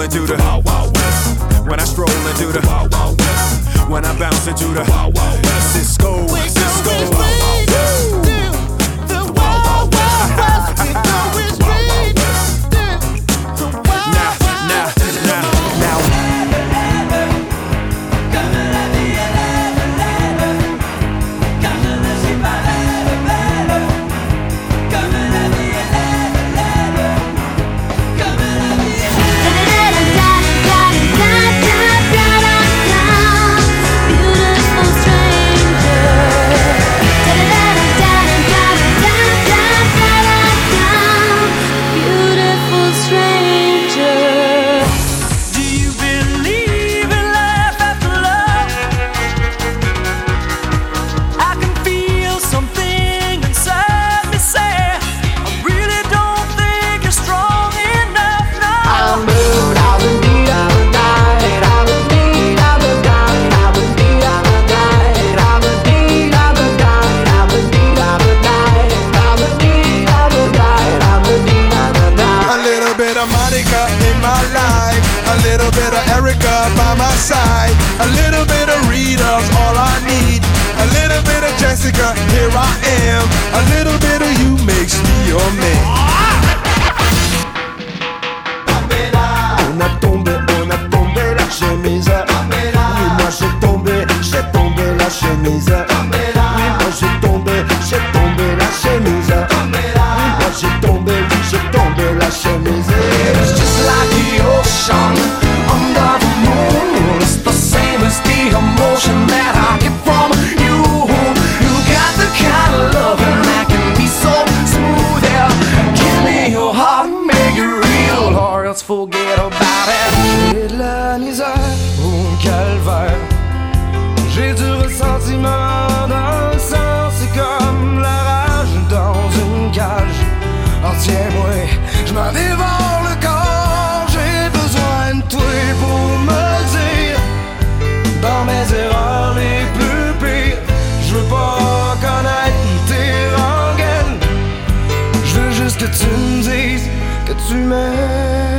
and do the Wild Wild West. When I stroll and do the Wild Wild West. When I bounce and do the Wild Wild West. Cisco, Cisco. The Wild Wild West. We go is free. The Wild Wild West. Now. By my side, a little bit of Rita's all I need. A little bit of Jessica, here I am. A little bit of you makes me your man. On a tombé la chemise. Oui, moi j'ai tombé la chemise. Oui, moi j'ai tombé la chemise. Oui, moi j'ai tombé la chemise. It's just like the ocean under the moon. It's the same as the emotion that I get from you. You got the kind of loving that can be so smooth. Yeah, give me your heart, make it real, or else forget about it. J'ai de la misère ou un calvaire. J'ai du ressentiment dans le sang. C'est comme la rage dans une cage. Oh tiens-moi, je m'en dévore le corps. J'ai besoin de toi pour me dire dans mes erreurs les plus pires. Je veux pas connaître tes rengaines. Je veux juste que tu me dises que tu m'aimes.